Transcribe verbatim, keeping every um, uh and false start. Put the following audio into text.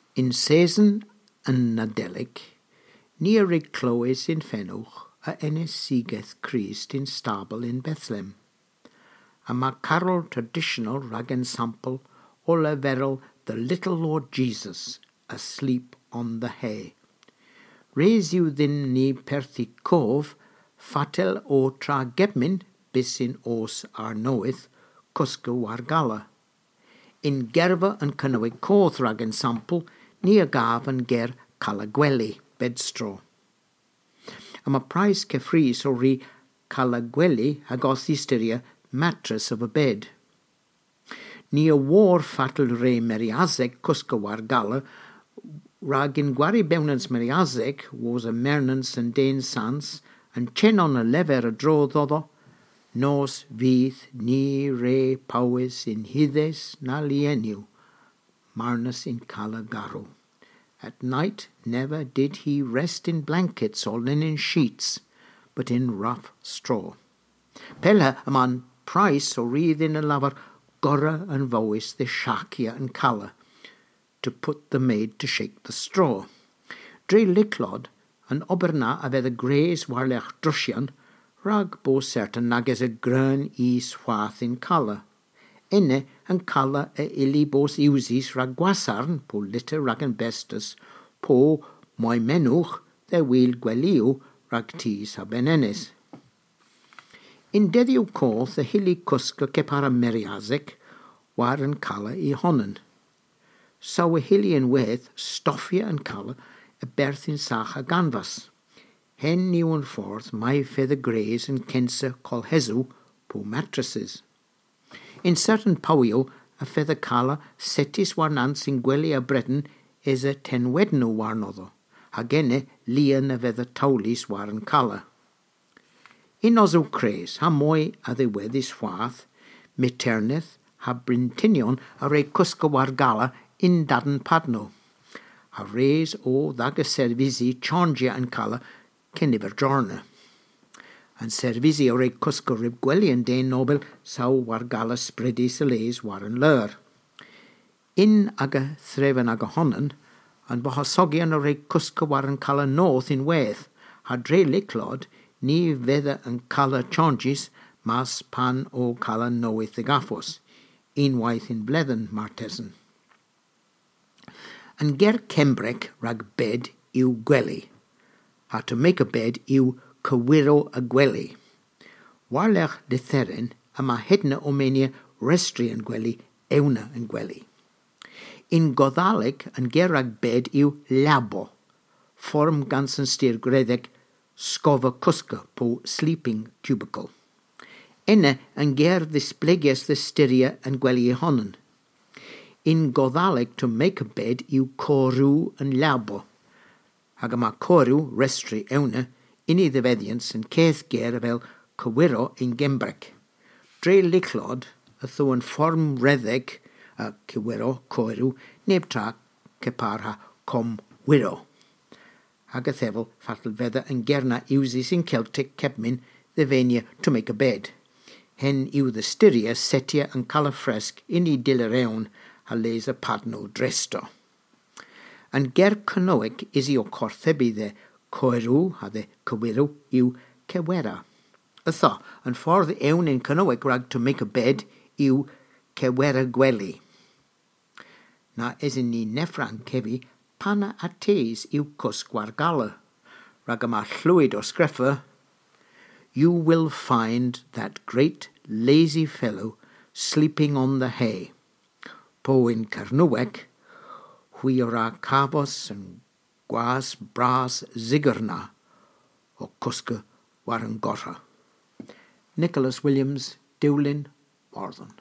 In season yn Nadolig, ni rig clywes in Fenwch a enes sigeth Christ in stable in Bethlehem. A ma carol traditional rag ensample o leferol the little Lord Jesus asleep on the hay. Reis yw ddyn ni perthi cof, fatel o tra gebmin, bis in os ar noeth, cusgo war gala. In gerfa yn cynnwys coth rag ensample, ni a gaf yn ger calagweli, bedstro. Am a price cefris o ri calagweli ag os hysteria mattress of a bed. Ni a war fatal re meriazeg cusgo war gala, rag in gwari bewnans meriazeg was a mernans and dain sans, and chen on a lever a dro ddodo, nos fydd ni re pawis in hyddes na lieniu, marnus in calagaru. At night never did he rest in blankets or linen sheets, but in rough straw. Pella among price or read in a lover, gorra and voice the shakia and colour, to put the maid to shake the straw. Dre licklod, an oberna ave the grays warlech drushian, rag bo certain nag as a grön e swath in colour. Enne and colour e ili bos iwsis rag gwasarn, po litter rag and bestus, po moi menuch, their wheel gweliu rag tis ha benenes. In deddiw coth the hilly cusca kepara meriazek, war and colour e honnen. So a hilly and with stoffia and colour a berth in sacha ganvas. Hen new and forth my feather greys and kensa call hezu po mattresses. In certain powio a feather colour setis war nans in gweli a breton is a ten wedno war nother. Hagene lian a feather taulis war and colour. In ozo craze ha moi a the wedis fwath, meterneth ha brintinion a re cusca war gala in daden padno. A reis o daga servisi changia and colour keniver jorna. And servisi o re cusco rib gweli and dain nobel sau war gala spreadi selays war an lur. In aga threven aga honnen, and bahasogian o re cusco war an colour north in weth, ha dre licklod, ni vether and colour changes, mas pan o colour noeth the gaffos, in waith in blethen martesen. And ger kembrek rag bed iw gweli. How to make a bed iw cywiro a gweli. Warlech de theren ama hedna omenia restri and gweli euna and gweli. In Godalik and ger rag bed iw labo. Form gansen stier gredek skova kuska po sleeping cubicle. Enne and ger displegias the styria and gweli honnen. In Godalik to make a bed iw koru and labo. Hagama koru restri euna, inni the vedians and keth ger vel cywiro in gembrek. Dre licklod, a thuan form redeg, a cywiro koru, nebtra keparha com wiro. Hagathevel fatal vether and gerna uses in Celtic kepmin the venia to make a bed. Hen iw the styria setia and colour fresk inni dilereun a laser padno dresto. And ger canoic is io corthebi the coeru ha the cywiro iw cewera. A tha, and for the ewn in canoic rag to make a bed iw cewera gweli. Na is in ni nefran kevi pana ates iw cus gwargala. Ragama fluid or screffer, you will find that great lazy fellow sleeping on the hay. Po in Carnuec, huiora cabos and guas bras ziggerna, o cusca warangorra. Nicholas Williams, Dewlin, Morthon.